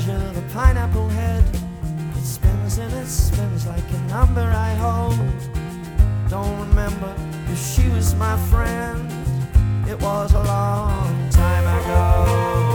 picture the pineapple head. It spins and it spins like a number I hold. Don't remember if she was my friend. It was a long time ago.